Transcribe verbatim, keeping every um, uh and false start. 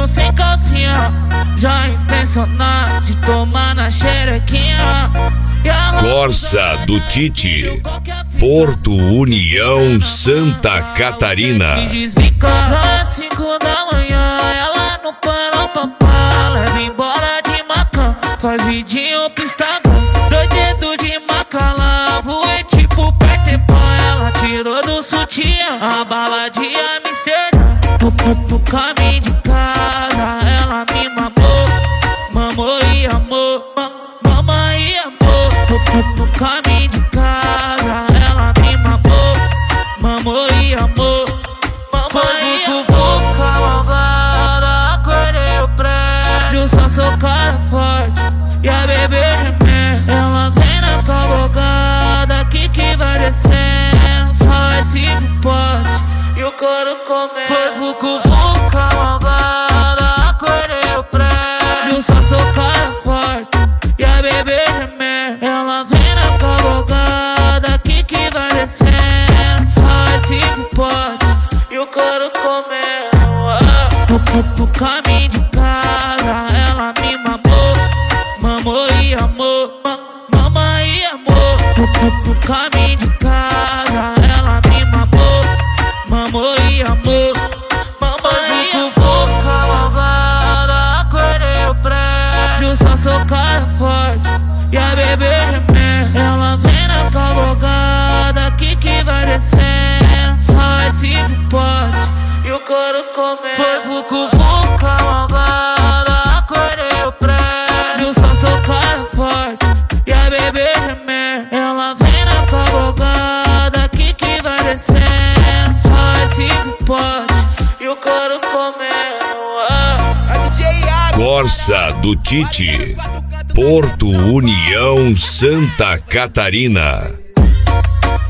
Menino sem calcinha, já intencionado de tomar na xerequinha. Corsa do Tite, Porto União, Santa Catarina. Às cinco da manhã, ela não para papá. Leva embora de Macã, faz vidinho pro Instagram. Dois dedos de maca lá, voei tipo Peter Pan. Ela tirou do sutiã a bala de Amsterdã. No, no, no caminho de casa, ela me mamou, mamou e amou, ma, mama e amou. No, no, no caminho de casa, ela me mamou, mamou e amou, mama e amor. Vou cavalgada, acordei o prédio, só sou cara forte e a bebê remédio. Ela vem na cavalgada, que que vai descendo, só esse pote e o couro comendo. Foi vucu vucu, cavalgada, acordei o prédio, só sou cara forte e a bebê remédio. Ela vem na cavalgada, que que vai descendo, só esse pote e o couro comendo. No, no, no caminho de casa, ela me mamou, mamou e amou, ma, mama e amor. No, no, no caminho de casa, ela me mamou, mamou e amor, mamãe e amor. Vou cavalgada, acordei o prédio, só sou cara forte e a bebê remédio. Ela vem na cavalgada, que que vai descendo, só esse pote e o couro comendo. Foi vucu vucu, cavalgada, acordei o prédio, só sou cara forte e a bebê remédio. Ela vem na cavalgada, que que vai descendo, só esse pote e o couro comendo. Corsa do Tite, Porto União, Santa Catarina.